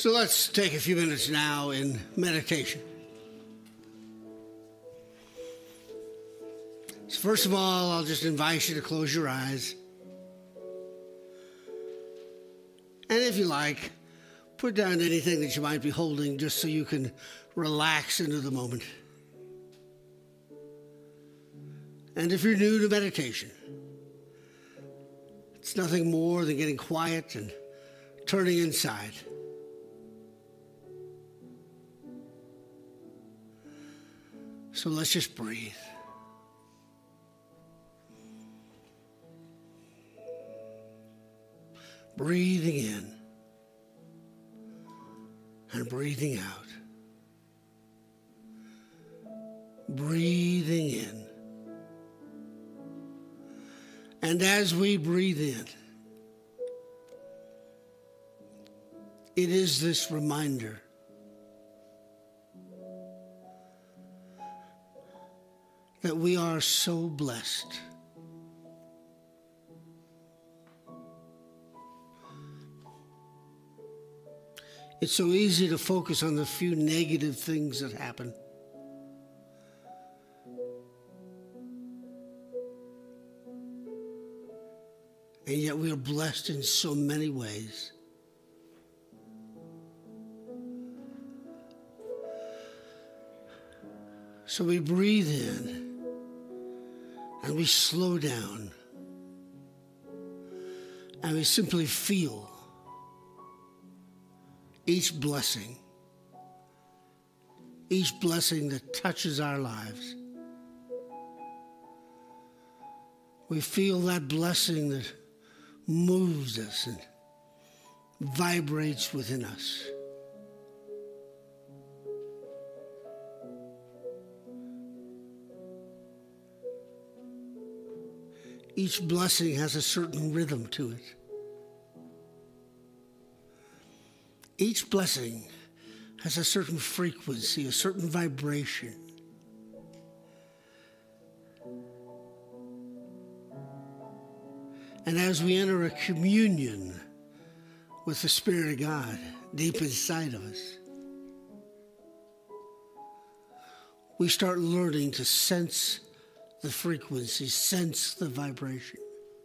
So let's take a few minutes now in meditation. So first of all, I'll just invite you to close your eyes. And if you like, put down anything that you might be holding just so you can relax into the moment. And if you're new to meditation, it's nothing more than getting quiet and turning inside. So let's just breathe. Breathing in and breathing out. Breathing in. And as we breathe in, it is this reminder that we are so blessed. It's so easy to focus on the few negative things that happen. And yet we are blessed in so many ways. So we breathe in and we slow down and we simply feel each blessing that touches our lives. We feel that blessing that moves us and vibrates within us. Each blessing has a certain rhythm to it. Each blessing has a certain frequency, a certain vibration. And as we enter a communion with the Spirit of God deep inside of us, we start learning to sense the frequency, sense the vibration.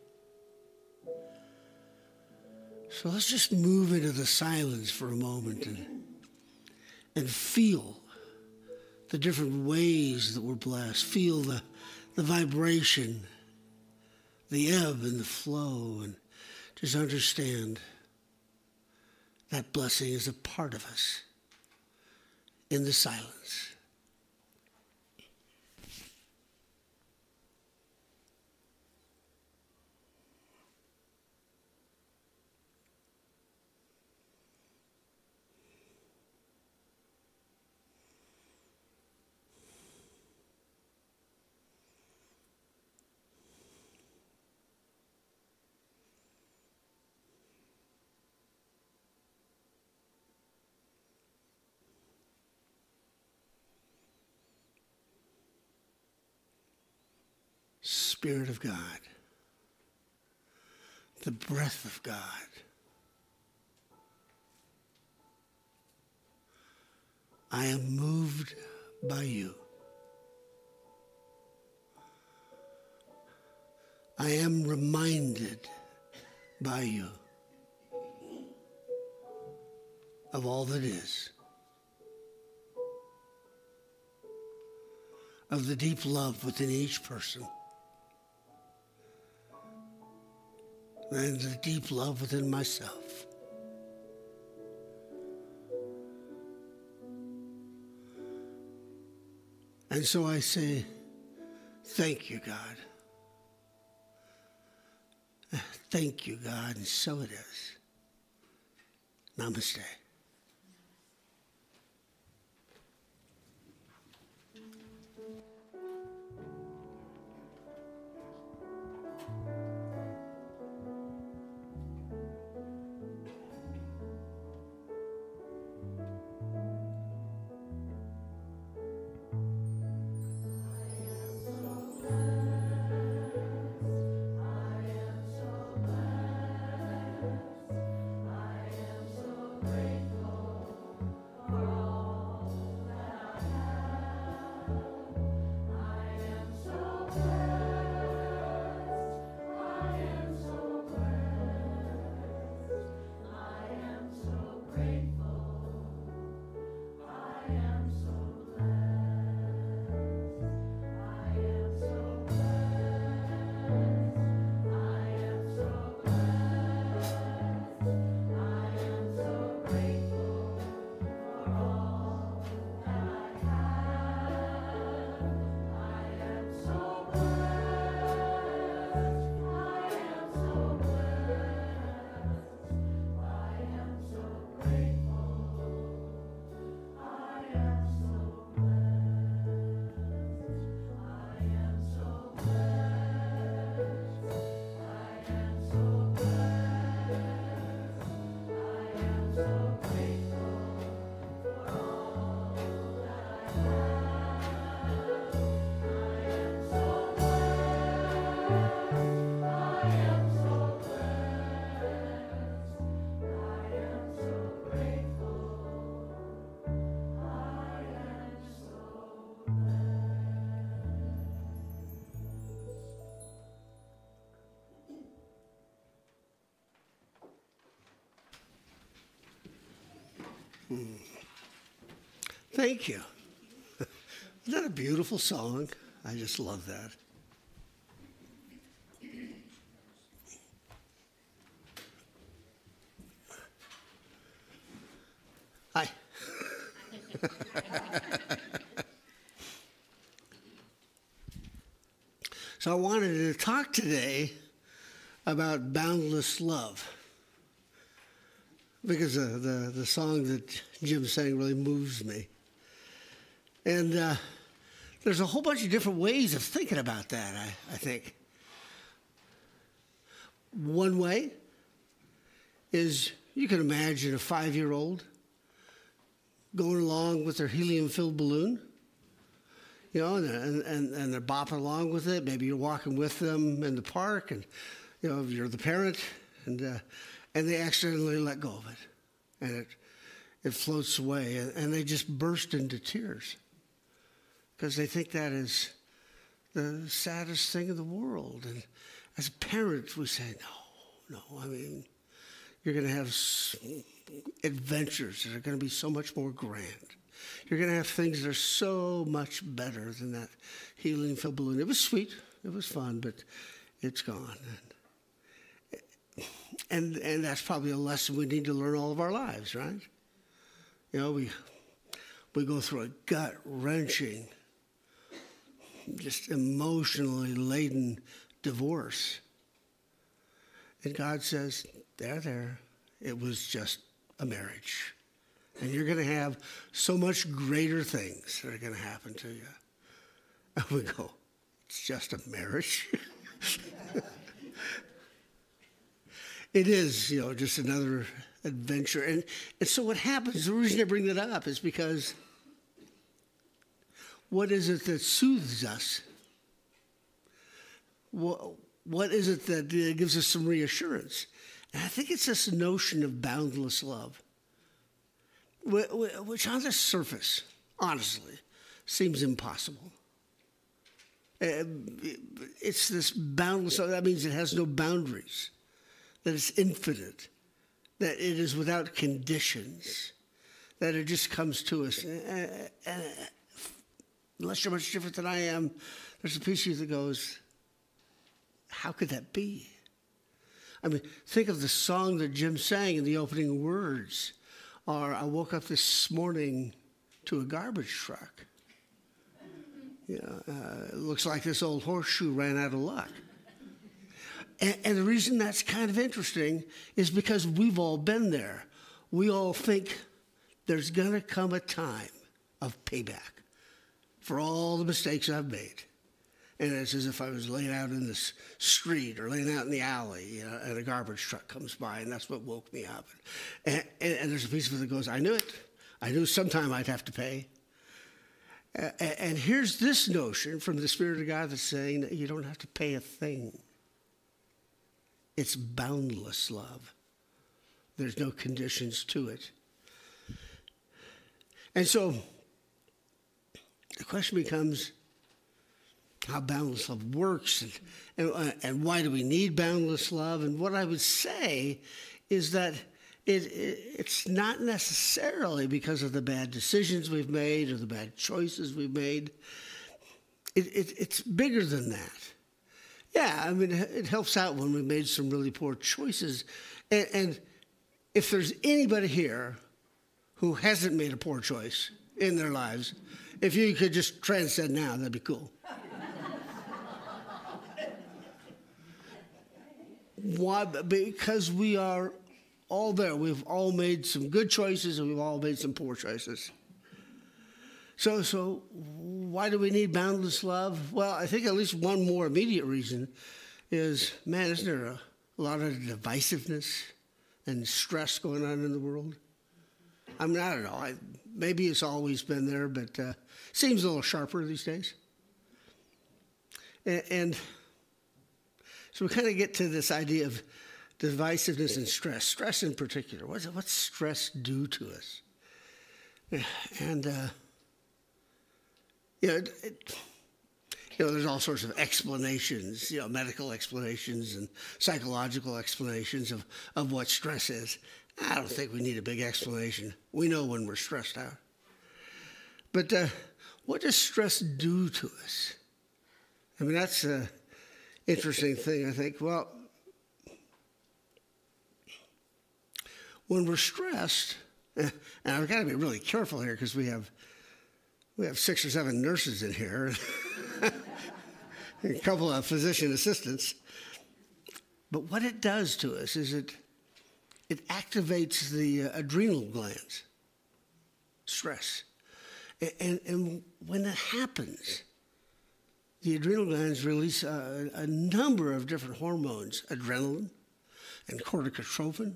So let's just move into the silence for a moment and feel the different ways that we're blessed. Feel the vibration, the ebb and the flow, and just understand that blessing is a part of us in the silence. Spirit of God, the breath of God, I am moved by you. I am reminded by you of all that is, of the deep love within each person, and the deep love within myself. And so I say, thank you, God. Thank you, God, and so it is. Namaste. Great. Thank you. Isn't that a beautiful song? I just love that. Hi. So I wanted to talk today about boundless love, because the song that Jim sang really moves me. And there's a whole bunch of different ways of thinking about that, I think. One way is you can imagine a 5-year-old going along with their helium-filled balloon, and they're bopping along with it. Maybe you're walking with them in the park, and you're the parent, and they accidentally let go of it, and it floats away, and they just burst into tears because they think that is the saddest thing in the world. And as parents, we say, no. I mean, you're going to have adventures that are going to be so much more grand. You're going to have things that are so much better than that helium-filled balloon. It was sweet. It was fun, but it's gone. And that's probably a lesson we need to learn all of our lives, right? We go through a gut-wrenching, just emotionally laden divorce. And God says, there, it was just a marriage. And you're going to have so much greater things that are going to happen to you. And we go, it's just a marriage? It is, just another adventure. And so what happens, the reason I bring that up is because what is it that soothes us? What is it that gives us some reassurance? And I think it's this notion of boundless love, which on the surface, honestly, seems impossible. It's this boundless love. That means it has no boundaries, that it's infinite, that it is without conditions, that it just comes to us. And unless you're much different than I am, there's a piece of you that goes, how could that be? I mean, think of the song that Jim sang in the opening words. Or I woke up this morning to a garbage truck. It looks like this old horseshoe ran out of luck. And the reason that's kind of interesting is because we've all been there. We all think there's going to come a time of payback for all the mistakes I've made. And it's as if I was laying out in the street or laying out in the alley, and a garbage truck comes by, and that's what woke me up. And there's a piece of it that goes, I knew it. I knew sometime I'd have to pay. And here's this notion from the Spirit of God that's saying that you don't have to pay a thing. It's boundless love. There's no conditions to it. And so the question becomes, how boundless love works, and why do we need boundless love? And what I would say is that it's not necessarily because of the bad decisions we've made or the bad choices we've made. It's bigger than that. Yeah, I mean, it helps out when we made some really poor choices. And if there's anybody here who hasn't made a poor choice in their lives, if you could just transcend now, that'd be cool. Why? Because we are all there. We've all made some good choices and we've all made some poor choices. So why do we need boundless love? Well, I think at least one more immediate reason is, man, isn't there a lot of divisiveness and stress going on in the world? I mean, I don't know. Maybe it's always been there, but it seems a little sharper these days. And so we kind of get to this idea of divisiveness and stress. Stress in particular. What's stress do to us? And there's all sorts of explanations, medical explanations and psychological explanations of what stress is. I don't think we need a big explanation. We know when we're stressed out. But what does stress do to us? I mean, that's an interesting thing, I think. Well, when we're stressed, and I've got to be really careful here because we have 6 or 7 nurses in here, a couple of physician assistants. But what it does to us is it activates the adrenal glands, stress. And when that happens, the adrenal glands release a number of different hormones, adrenaline and corticotropin,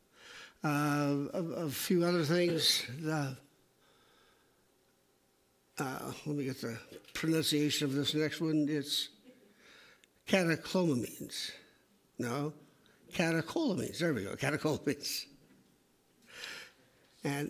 a few other things. Let me get the pronunciation of this next one. It's catecholamines. No, catecholamines. There we go, catecholamines. And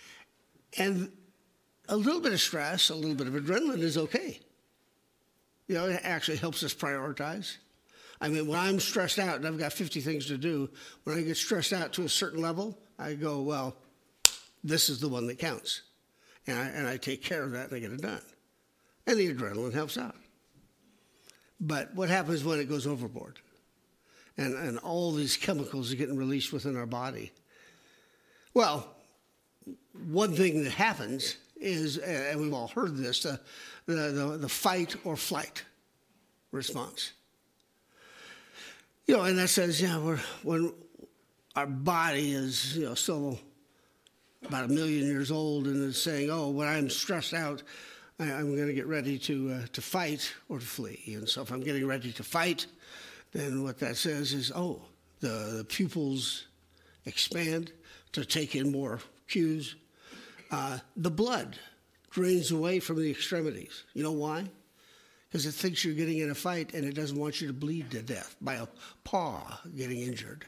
a little bit of stress, a little bit of adrenaline is okay. You know, it actually helps us prioritize. I mean, when I'm stressed out and I've got 50 things to do, when I get stressed out to a certain level, I go, well, this is the one that counts. And I take care of that and I get it done. And the adrenaline helps out. But what happens when it goes overboard? And all these chemicals are getting released within our body. Well, one thing that happens is, and we've all heard this, the fight or flight response. You know, and that says, when our body is, still about 1 million years old and is saying, oh, when I'm stressed out, I'm going to get ready to fight or to flee. And so if I'm getting ready to fight, then what that says is, oh, the pupils expand to take in more cues. The blood drains away from the extremities. You know why? Because it thinks you're getting in a fight and it doesn't want you to bleed to death by a paw getting injured.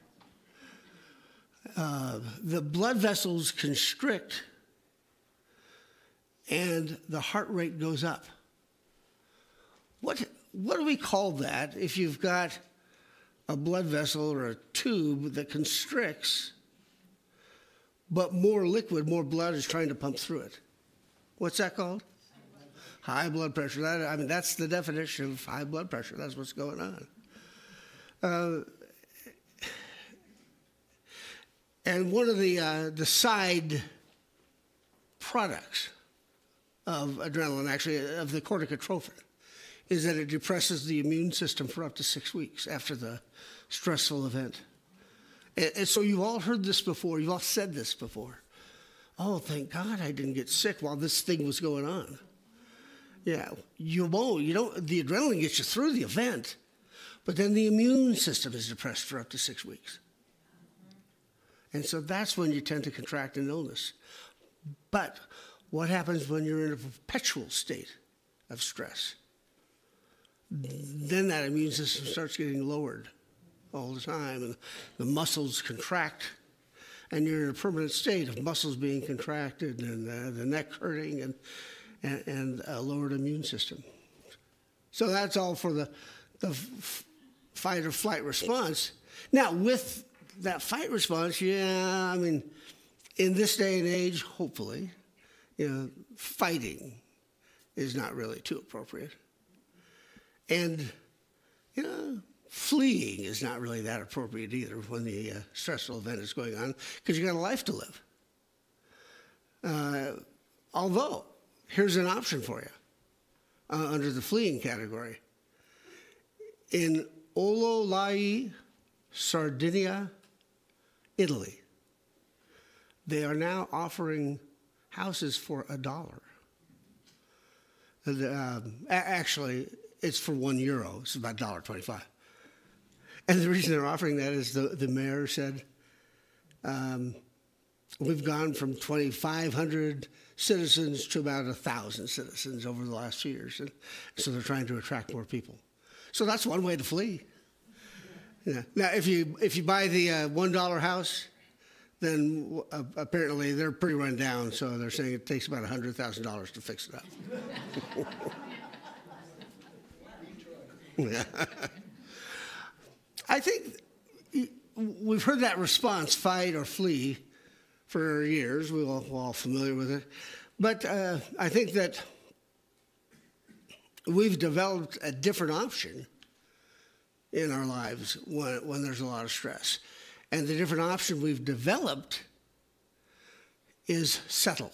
The blood vessels constrict and the heart rate goes up. What do we call that if you've got a blood vessel or a tube that constricts, but more liquid, more blood is trying to pump through it? What's that called? High blood pressure. That's the definition of high blood pressure. That's what's going on. And one of the side products of adrenaline, actually, of the corticotropin, is that it depresses the immune system for up to 6 weeks after the stressful event. And so you've all heard this before. You've all said this before. Oh, thank God I didn't get sick while this thing was going on. Yeah, you won't. The adrenaline gets you through the event, but then the immune system is depressed for up to 6 weeks. And so that's when you tend to contract an illness. But what happens when you're in a perpetual state of stress? Then that immune system starts getting lowered all the time, and the muscles contract, and you're in a permanent state of muscles being contracted and the neck hurting and a lowered immune system. So that's all for the fight or flight response. Now, with that fight response, in this day and age, hopefully, fighting is not really too appropriate. And, fleeing is not really that appropriate either when the stressful event is going on, because you got a life to live. Although, here's an option for you under the fleeing category. In Ololai, Sardinia, Italy, they are now offering houses for $1. Actually, it's for €1. It's about $1.25. And the reason they're offering that is the mayor said, we've gone from 2,500 citizens to about 1,000 citizens over the last few years. And so they're trying to attract more people. So that's one way to flee. Yeah. Now, if you buy the $1 house, then apparently they're pretty run down. So they're saying it takes about $100,000 to fix it up. Yeah. I think we've heard that response, fight or flee, for years. We're all familiar with it. But I think that we've developed a different option in our lives when there's a lot of stress. And the different option we've developed is settle.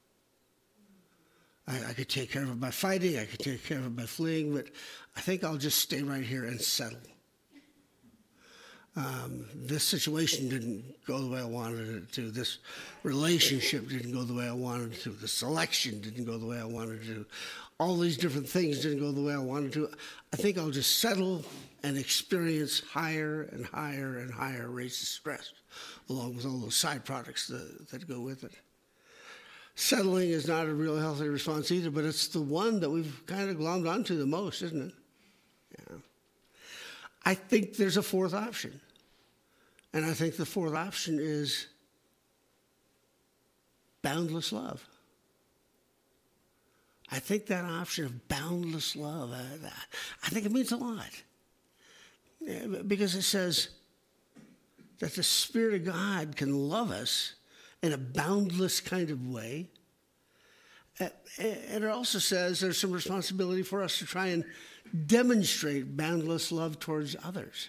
I could take care of it by fighting, I could take care of it by fleeing, but I think I'll just stay right here and settle. This situation didn't go the way I wanted it to. This relationship didn't go the way I wanted it to. The selection didn't go the way I wanted it to. All these different things didn't go the way I wanted to. I think I'll just settle and experience higher and higher and higher rates of stress, along with all those side products that go with it. Settling is not a real healthy response either, but it's the one that we've kind of glommed onto the most, isn't it? Yeah. I think there's a fourth option. And I think the fourth option is boundless love. I think that option of boundless love, I think it means a lot. Because it says that the Spirit of God can love us in a boundless kind of way. And it also says there's some responsibility for us to try and demonstrate boundless love towards others.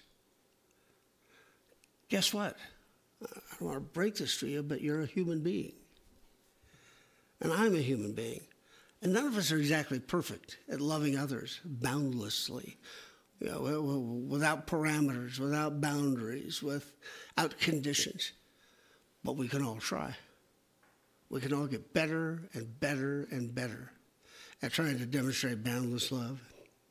Guess what? I don't want to break this to you, but you're a human being. And I'm a human being. And none of us are exactly perfect at loving others boundlessly, without parameters, without boundaries, without conditions. But we can all try. We can all get better and better and better at trying to demonstrate boundless love.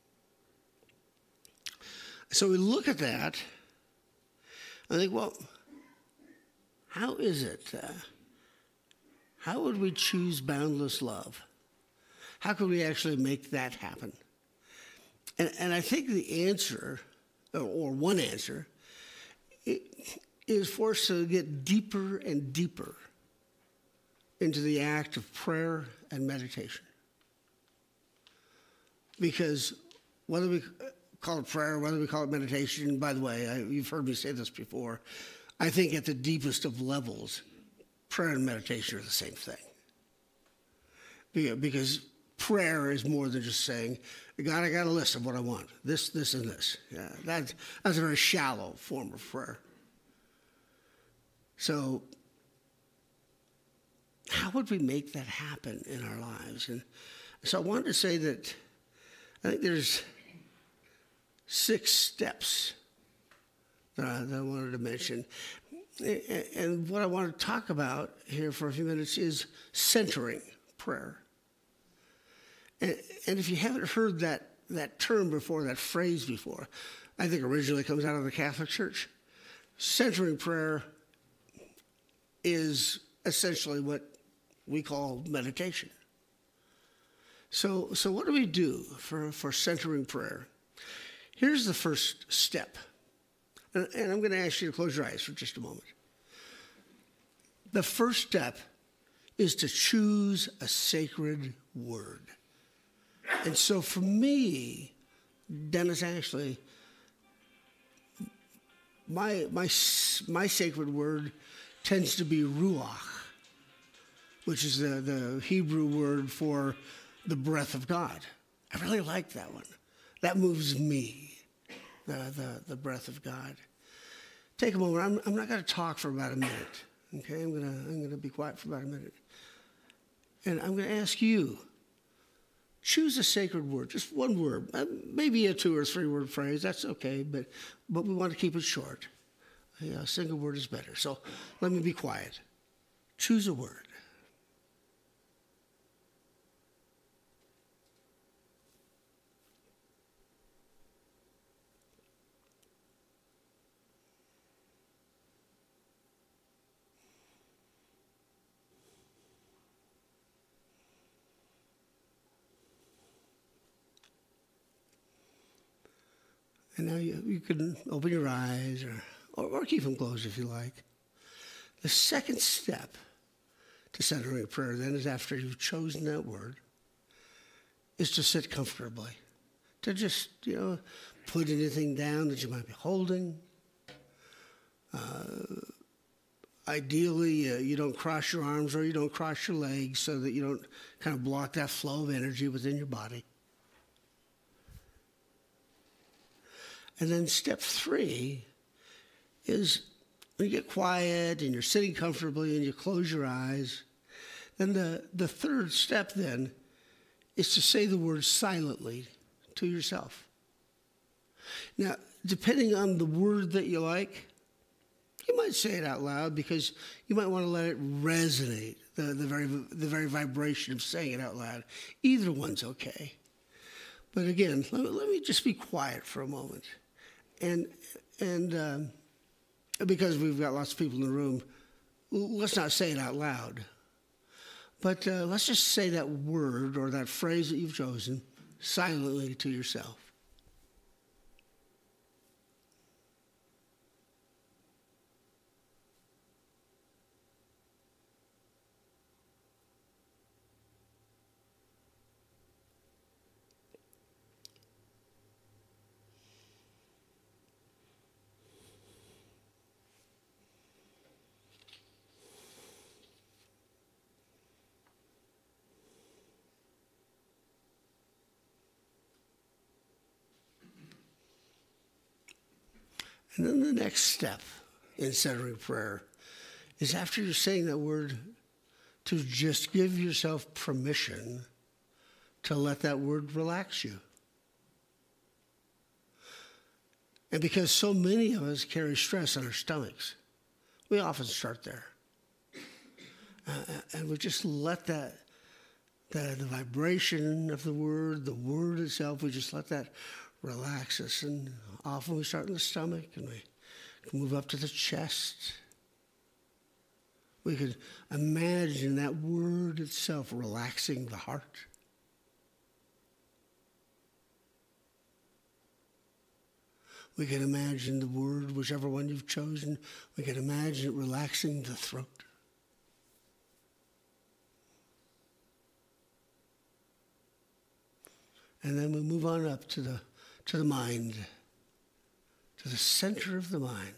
So we look at that, I think, well, how is it? How would we choose boundless love? How could we actually make that happen? And I think the answer, or one answer, is for us to get deeper and deeper into the act of prayer and meditation. Because whether we call it prayer, whether we call it meditation, by the way, you've heard me say this before, I think at the deepest of levels, prayer and meditation are the same thing. Because prayer is more than just saying, God, I got a list of what I want, this, and this. Yeah, that's a very shallow form of prayer. So how would we make that happen in our lives? And so I wanted to say that I think there's 6 steps that I wanted to mention. And what I want to talk about here for a few minutes is centering prayer. And if you haven't heard that term before, that phrase before, I think originally comes out of the Catholic Church. Centering prayer is essentially what we call meditation. So what do we do for centering prayer? Here's the first step. And I'm going to ask you to close your eyes for just a moment. The first step is to choose a sacred word. And so for me, Dennis Ashley, my sacred word tends to be ruach, which is the Hebrew word for the breath of God. I really like that one. That moves me, the breath of God. Take a moment. I'm not going to talk for about a minute. Okay, I'm going to be quiet for about a minute, and I'm going to ask you. Choose a sacred word, just one word, maybe a 2 or 3 word phrase. That's okay, but we want to keep it short. A single word is better. So let me be quiet. Choose a word. And now you can open your eyes or keep them closed if you like. The second step to centering prayer then is after you've chosen that word, is to sit comfortably. To just, put anything down that you might be holding. Ideally, you don't cross your arms or you don't cross your legs so that you don't kind of block that flow of energy within your body. And then step 3 is when you get quiet and you're sitting comfortably and you close your eyes. Then the third step then is to say the word silently to yourself. Now, depending on the word that you like, you might say it out loud because you might want to let it resonate, the very vibration of saying it out loud. Either one's okay. But again, let me just be quiet for a moment. And because we've got lots of people in the room, let's not say it out loud. But let's just say that word or that phrase that you've chosen silently to yourself. And then the next step in centering prayer is after you're saying that word to just give yourself permission to let that word relax you. And because so many of us carry stress on our stomachs, we often start there. And we just let the vibration of the word itself, we just let that relax us. And often we start in the stomach and we can move up to the chest. We could imagine that word itself relaxing the heart. We can imagine the word, whichever one you've chosen, we can imagine it relaxing the throat. And then we move on up to the mind, to the center of the mind.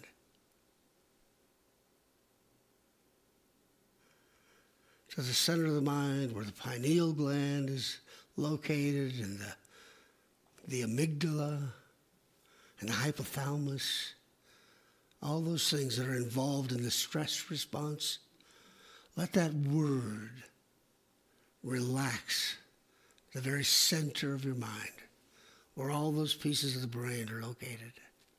To the center of the mind where the pineal gland is located and the amygdala and the hypothalamus, all those things that are involved in the stress response. Let that word relax the very center of your mind, where all those pieces of the brain are located.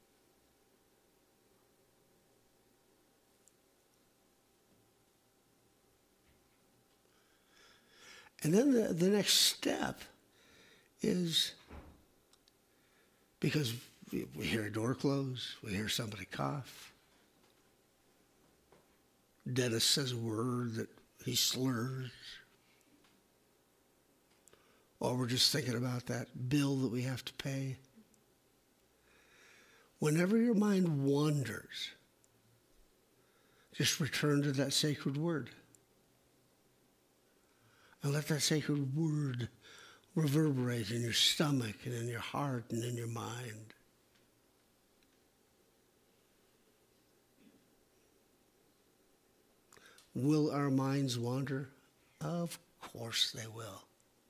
And then the next step is, because we hear a door close, we hear somebody cough, Dennis says a word that he slurs, or we're just thinking about that bill that we have to pay. Whenever your mind wanders, just return to that sacred word. And let that sacred word reverberate in your stomach and in your heart and in your mind. Will our minds wander? Of course they will.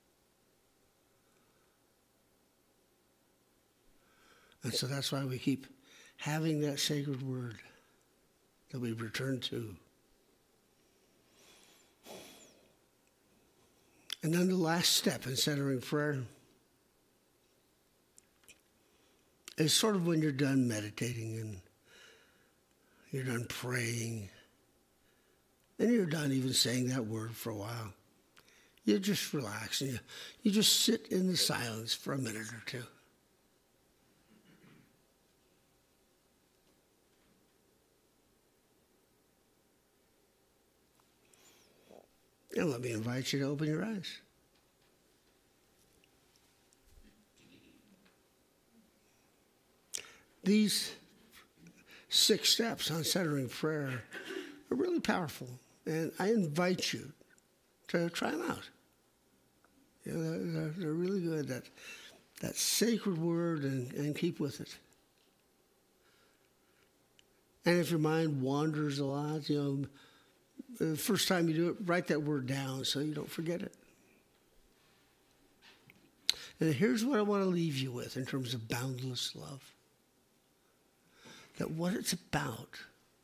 And so that's why we keep having that sacred word that we return to. And then the last step in centering prayer is sort of when you're done meditating and you're done praying and you're done even saying that word for a while. You just relax and you just sit in the silence for a minute or two. And let me invite you to open your eyes. These 6 steps on centering prayer are really powerful, and I invite you to try them out. You know, they're really good. That sacred word, and keep with it. And if your mind wanders a lot, the first time you do it, write that word down so you don't forget it. And here's what I want to leave you with in terms of boundless love. That what it's about,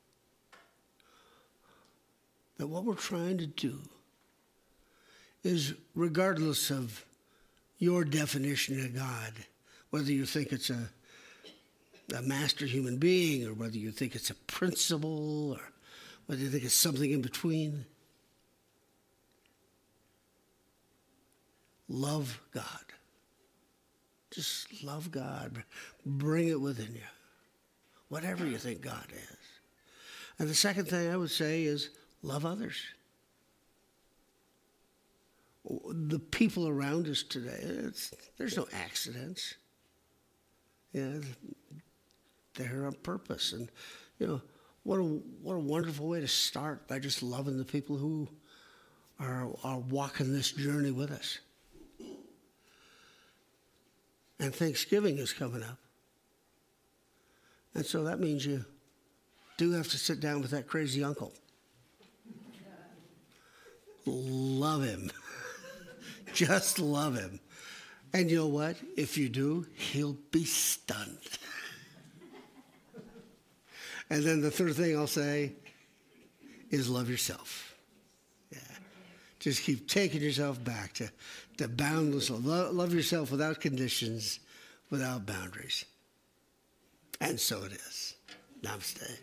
that what we're trying to do is, regardless of your definition of God, whether you think it's a master human being, or whether you think it's a principle, or whether you think it's something in between, love God. Just love God. Bring it within you, whatever you think God is. And the second thing I would say is love others. The people around us today, there's no accidents. They're on purpose. And, what a wonderful way to start, by just loving the people who are walking this journey with us. And Thanksgiving is coming up. And so that means you do have to sit down with that crazy uncle. Love him. Just love him. And you know what? If you do, he'll be stunned. And then the third thing I'll say is love yourself. Yeah. Just keep taking yourself back to boundless love. Love yourself without conditions, without boundaries. And so it is. Namaste.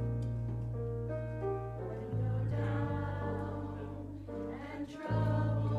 Trouble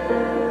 Amen.